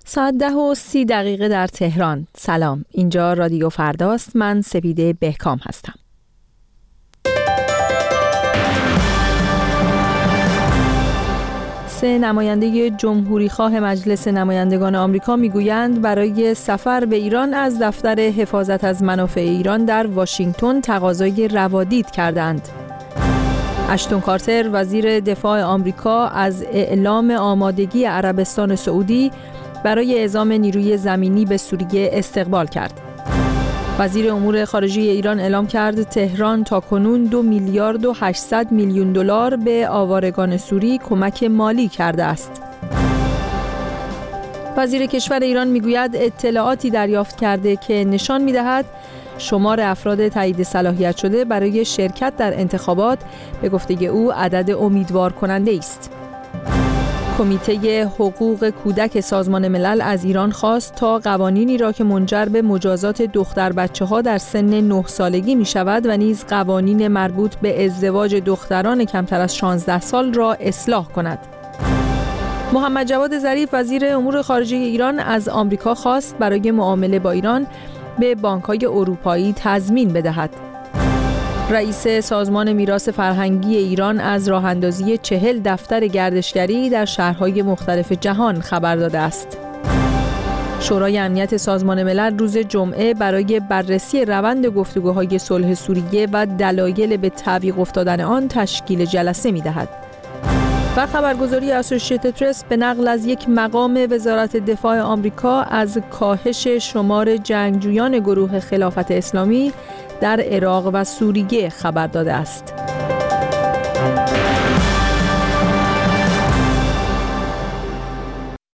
ساعت 10:30 در تهران. سلام، اینجا رادیو فرداست. من سپیده بهکام هستم. سه نماینده جمهوری خواه مجلس نمایندگان آمریکا میگویند برای سفر به ایران از دفتر حفاظت از منافع ایران در واشنگتن تقاضای روادید کردند. اشتون کارتر وزیر دفاع آمریکا از اعلام آمادگی عربستان سعودی برای اعزام نیروی زمینی به سوریه استقبال کرد. وزیر امور خارجه ایران اعلام کرد تهران تاکنون 2 میلیارد و 800 میلیون دلار به آوارگان سوری کمک مالی کرده است. وزیر کشور ایران میگوید اطلاعاتی دریافت کرده که نشان می‌دهد شمار افراد تایید صلاحیت شده برای شرکت در انتخابات به گفته او عدد امیدوار کننده است. کمیته حقوق کودک سازمان ملل از ایران خواست تا قوانینی را که منجر به مجازات دختر بچه‌ها در سن 9 سالگی می شود و نیز قوانین مربوط به ازدواج دختران کمتر از 16 سال را اصلاح کند. محمد جواد ظریف وزیر امور خارجه ایران از آمریکا خواست برای معامله با ایران به بانک‌های اروپایی تضمین بدهد. رئیس سازمان میراث فرهنگی ایران از راه‌اندازی 40 دفتر گردشگری در شهرهای مختلف جهان خبر داده است. شورای امنیت سازمان ملل روز جمعه برای بررسی روند گفتگوهای صلح سوریه و دلایل به تعویق افتادن آن تشکیل جلسه می‌دهد. و خبرگزاری اسوسییتد پرس به نقل از یک مقام وزارت دفاع آمریکا از کاهش شمار جنگجویان گروه خلافت اسلامی در عراق و سوریه خبر داده است.